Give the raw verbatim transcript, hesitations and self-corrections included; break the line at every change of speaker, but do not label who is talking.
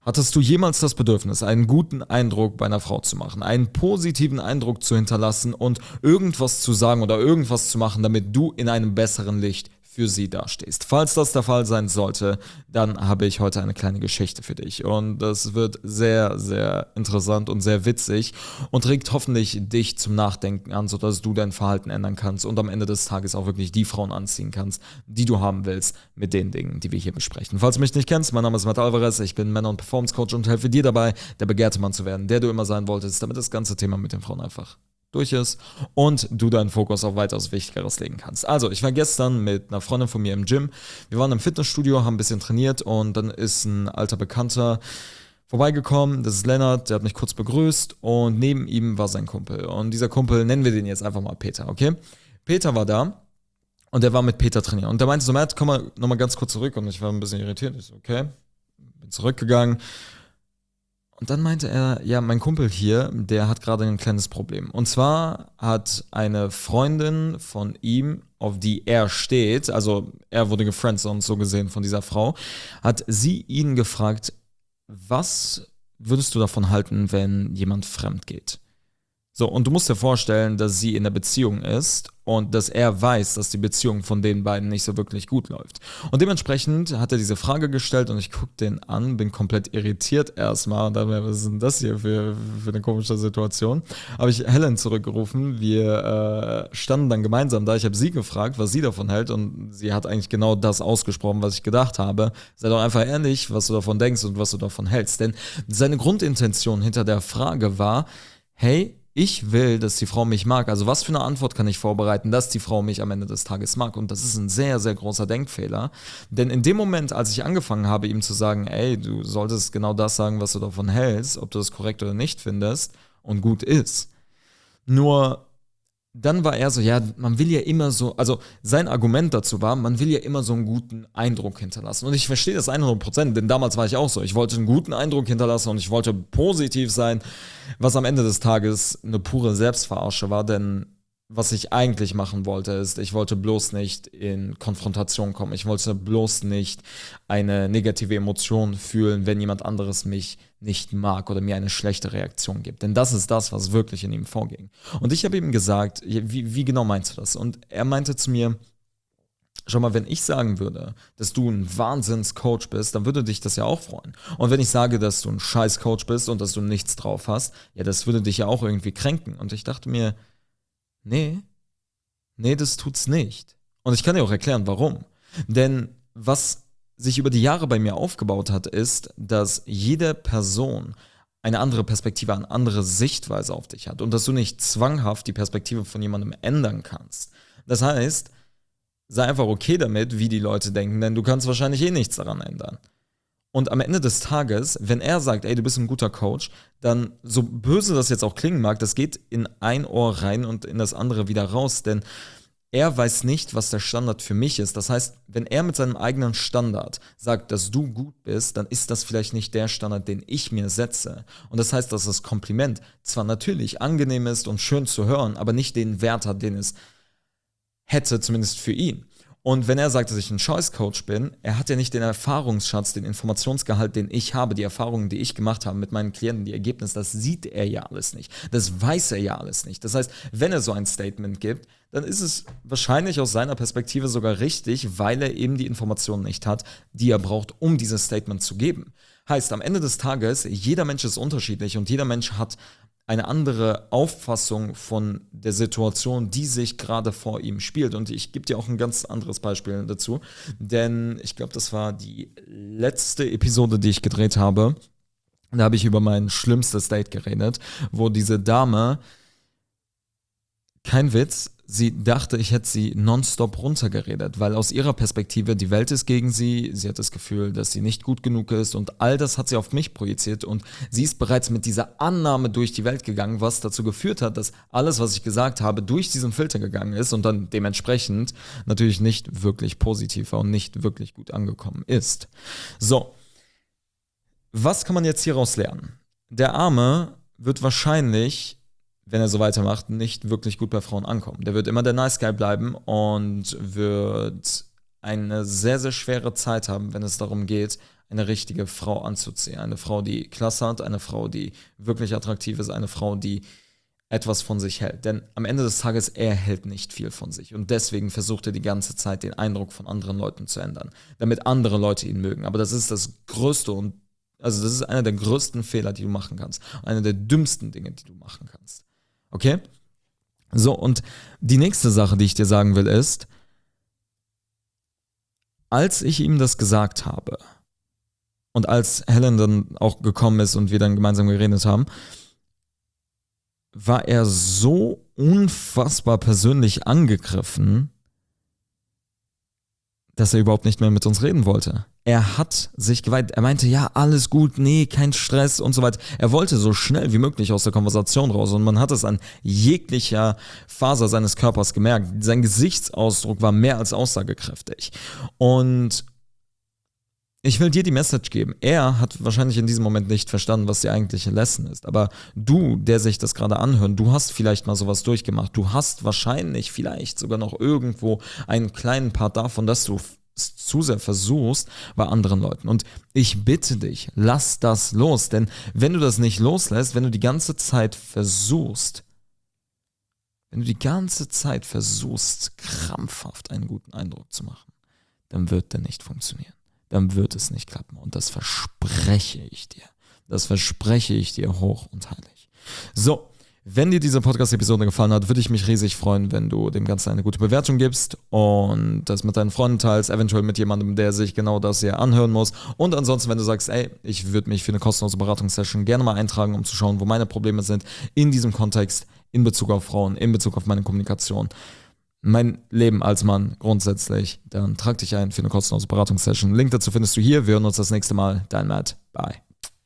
Hattest du jemals das Bedürfnis, einen guten Eindruck bei einer Frau zu machen, einen positiven Eindruck zu hinterlassen und irgendwas zu sagen oder irgendwas zu machen, damit du in einem besseren Licht für sie dastehst? Falls das der Fall sein sollte, dann habe ich heute eine kleine Geschichte für dich. Und das wird sehr, sehr interessant und sehr witzig und regt hoffentlich dich zum Nachdenken an, sodass du dein Verhalten ändern kannst und am Ende des Tages auch wirklich die Frauen anziehen kannst, die du haben willst, mit den Dingen, die wir hier besprechen. Falls du mich nicht kennst, mein Name ist Matt Alvarez, ich bin Männer- und Performance-Coach und helfe dir dabei, der begehrte Mann zu werden, der du immer sein wolltest, damit das ganze Thema mit den Frauen einfach durch ist und du deinen Fokus auf weitaus Wichtigeres legen kannst. Also, ich war gestern mit einer Freundin von mir im Gym. Wir waren im Fitnessstudio, haben ein bisschen trainiert und dann ist ein alter Bekannter vorbeigekommen. Das ist Lennart, der hat mich kurz begrüßt und neben ihm war sein Kumpel. Und dieser Kumpel, nennen wir den jetzt einfach mal Peter, okay? Peter war da und der war mit Peter trainieren. Und der meinte so, Matt, komm mal nochmal ganz kurz zurück. Und ich war ein bisschen irritiert. Ich so, okay, bin zurückgegangen. Und dann meinte er, ja, mein Kumpel hier, der hat gerade ein kleines Problem. Und zwar hat eine Freundin von ihm, auf die er steht, also er wurde gefriendzoned so gesehen von dieser Frau, hat sie ihn gefragt, was würdest du davon halten, wenn jemand fremd geht? So, und du musst dir vorstellen, dass sie in der Beziehung ist und dass er weiß, dass die Beziehung von den beiden nicht so wirklich gut läuft. Und dementsprechend hat er diese Frage gestellt und ich gucke den an, bin komplett irritiert erstmal und dann, was ist denn das hier für, für eine komische Situation? Habe ich Helen zurückgerufen, wir äh, standen dann gemeinsam da, ich habe sie gefragt, was sie davon hält und sie hat eigentlich genau das ausgesprochen, was ich gedacht habe. Sei doch einfach ehrlich, was du davon denkst und was du davon hältst, denn seine Grundintention hinter der Frage war, hey, ich will, dass die Frau mich mag. Also was für eine Antwort kann ich vorbereiten, dass die Frau mich am Ende des Tages mag? Und das ist ein sehr, sehr großer Denkfehler. Denn in dem Moment, als ich angefangen habe, ihm zu sagen, ey, du solltest genau das sagen, was du davon hältst, ob du das korrekt oder nicht findest und gut ist. Nur dann war er so, ja, man will ja immer so, also sein Argument dazu war, man will ja immer so einen guten Eindruck hinterlassen. Und ich verstehe das hundert Prozent, denn damals war ich auch so. Ich wollte einen guten Eindruck hinterlassen und ich wollte positiv sein, was am Ende des Tages eine pure Selbstverarsche war, denn was ich eigentlich machen wollte, ist, ich wollte bloß nicht in Konfrontation kommen. Ich wollte bloß nicht eine negative Emotion fühlen, wenn jemand anderes mich nicht mag oder mir eine schlechte Reaktion gibt. Denn das ist das, was wirklich in ihm vorging. Und ich habe ihm gesagt, wie, wie genau meinst du das? Und er meinte zu mir, schau mal, wenn ich sagen würde, dass du ein Wahnsinns-Coach bist, dann würde dich das ja auch freuen. Und wenn ich sage, dass du ein Scheiß-Coach bist und dass du nichts drauf hast, ja, das würde dich ja auch irgendwie kränken. Und ich dachte mir, nee, nee, das tut's nicht. Und ich kann dir auch erklären, warum. Denn was sich über die Jahre bei mir aufgebaut hat, ist, dass jede Person eine andere Perspektive, eine andere Sichtweise auf dich hat und dass du nicht zwanghaft die Perspektive von jemandem ändern kannst. Das heißt, sei einfach okay damit, wie die Leute denken, denn du kannst wahrscheinlich eh nichts daran ändern. Und am Ende des Tages, wenn er sagt, ey, du bist ein guter Coach, dann, so böse das jetzt auch klingen mag, das geht in ein Ohr rein und in das andere wieder raus, denn er weiß nicht, was der Standard für mich ist. Das heißt, wenn er mit seinem eigenen Standard sagt, dass du gut bist, dann ist das vielleicht nicht der Standard, den ich mir setze. Und das heißt, dass das Kompliment zwar natürlich angenehm ist und schön zu hören, aber nicht den Wert hat, den es hätte, zumindest für ihn. Und wenn er sagt, dass ich ein Choice-Coach bin, er hat ja nicht den Erfahrungsschatz, den Informationsgehalt, den ich habe, die Erfahrungen, die ich gemacht habe mit meinen Klienten, die Ergebnisse, das sieht er ja alles nicht. Das weiß er ja alles nicht. Das heißt, wenn er so ein Statement gibt, dann ist es wahrscheinlich aus seiner Perspektive sogar richtig, weil er eben die Informationen nicht hat, die er braucht, um dieses Statement zu geben. Heißt, am Ende des Tages, jeder Mensch ist unterschiedlich und jeder Mensch hat eine andere Auffassung von der Situation, die sich gerade vor ihm spielt. Und ich gebe dir auch ein ganz anderes Beispiel dazu, denn ich glaube, das war die letzte Episode, die ich gedreht habe. Da habe ich über mein schlimmstes Date geredet, wo diese Dame, kein Witz, sie dachte, ich hätte sie nonstop runtergeredet, weil aus ihrer Perspektive die Welt ist gegen sie, sie hat das Gefühl, dass sie nicht gut genug ist und all das hat sie auf mich projiziert und sie ist bereits mit dieser Annahme durch die Welt gegangen, was dazu geführt hat, dass alles, was ich gesagt habe, durch diesen Filter gegangen ist und dann dementsprechend natürlich nicht wirklich positiv war und nicht wirklich gut angekommen ist. So, was kann man jetzt hieraus lernen? Der Arme wird wahrscheinlich, wenn er so weitermacht, nicht wirklich gut bei Frauen ankommen. Der wird immer der Nice Guy bleiben und wird eine sehr, sehr schwere Zeit haben, wenn es darum geht, eine richtige Frau anzuziehen. Eine Frau, die Klasse hat, eine Frau, die wirklich attraktiv ist, eine Frau, die etwas von sich hält. Denn am Ende des Tages, er hält nicht viel von sich. Und deswegen versucht er die ganze Zeit, den Eindruck von anderen Leuten zu ändern, damit andere Leute ihn mögen. Aber das ist das Größte und also das ist einer der größten Fehler, die du machen kannst. Einer der dümmsten Dinge, die du machen kannst. Okay? So, und die nächste Sache, die ich dir sagen will, ist, als ich ihm das gesagt habe und als Helen dann auch gekommen ist und wir dann gemeinsam geredet haben, war er so unfassbar persönlich angegriffen, dass er überhaupt nicht mehr mit uns reden wollte. Er hat sich geweint. Er meinte, ja, alles gut, nee, kein Stress und so weiter. Er wollte so schnell wie möglich aus der Konversation raus und man hat es an jeglicher Faser seines Körpers gemerkt. Sein Gesichtsausdruck war mehr als aussagekräftig. Und ich will dir die Message geben. Er hat wahrscheinlich in diesem Moment nicht verstanden, was die eigentliche Lesson ist. Aber du, der sich das gerade anhört, du hast vielleicht mal sowas durchgemacht. Du hast wahrscheinlich vielleicht sogar noch irgendwo einen kleinen Part davon, dass du es zu sehr versuchst bei anderen Leuten. Und ich bitte dich, lass das los. Denn wenn du das nicht loslässt, wenn du die ganze Zeit versuchst, wenn du die ganze Zeit versuchst, krampfhaft einen guten Eindruck zu machen, dann wird der nicht funktionieren. Dann wird es nicht klappen. Und das verspreche ich dir. Das verspreche ich dir hoch und heilig. So, wenn dir diese Podcast-Episode gefallen hat, würde ich mich riesig freuen, wenn du dem Ganzen eine gute Bewertung gibst und das mit deinen Freunden teilst, eventuell mit jemandem, der sich genau das hier anhören muss. Und ansonsten, wenn du sagst, ey, ich würde mich für eine kostenlose Beratungssession gerne mal eintragen, um zu schauen, wo meine Probleme sind in diesem Kontext, in Bezug auf Frauen, in Bezug auf meine Kommunikation, mein Leben als Mann grundsätzlich, dann trag dich ein für eine kostenlose Beratungssession. Link dazu findest du hier. Wir hören uns das nächste Mal. Dein Matt. Bye.